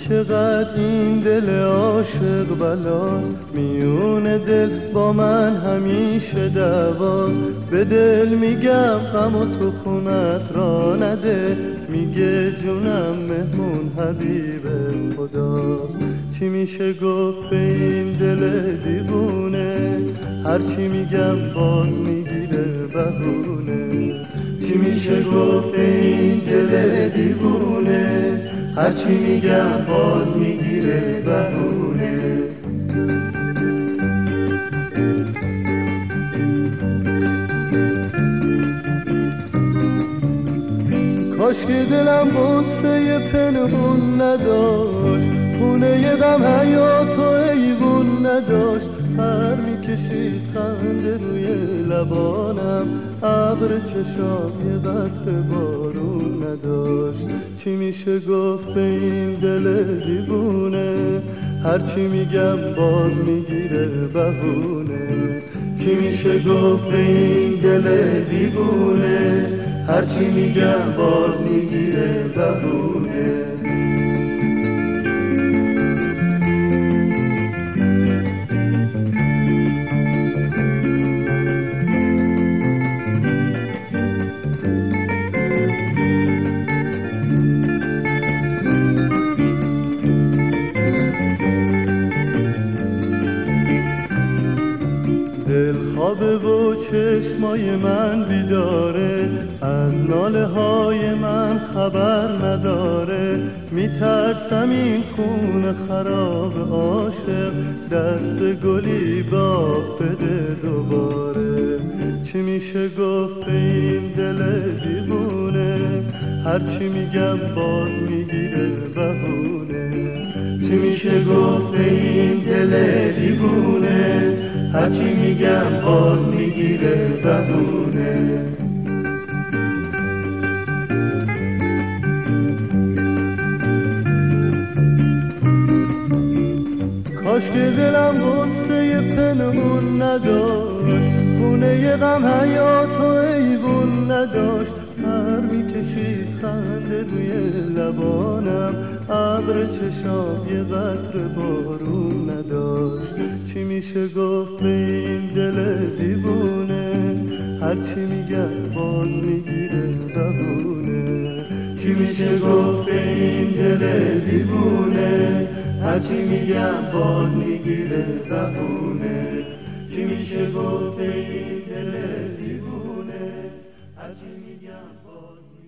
چقدر این دل عاشق بلاست، میون دل با من همیشه دعواست. به دل میگم غم و تو خونت را نده، میگه جونم مهمون حبیب خداست. چی میشه گفت به این دل دیوونه، هرچی میگم باز میگیره بهونه. چی میشه گفت به این دل دیوونه، هرچی میگم باز میگیره بهونه. کاش که دلم غصه پنهون نداشت، خونه غم حیات و ایوون نداشت. پر میکشید خنده روی لبانم، ابر چشام یه قطره بارون نداشت. چی میشه گفت به این دل دیوونه، هرچی میگم باز میگیره بهونه. چی میشه گفت به این دل دیوونه، هرچی میگم باز میگیره بهونه. دل خوابه و چشمای من بیداره، از ناله های من خبر نداره. میترسم این خون خراب عاشق، دست گلی با بده دوباره. چی میشه گفت به این دل دیوونه، هرچی میگم باز میگیره بهونه. چی میشه گفت به این دل دیوونه، هرچی میگم باز میگیره بهونه. کاش که دلم غصه پنهون نداشت، خونه غم حیات و ایوون نداشت. پر میکشید خنده روی لبانم، ابر چشام یه قطره بارون نداشت. چی میشه گفت به این دل دیوونه، هرچی میگم باز میگیره بهونه. چی میشه گفت به این دل دیوونه، هرچی میگم باز میگیره بهونه. چی میشه گفت به این دل دیوونه، هرچی میگم باز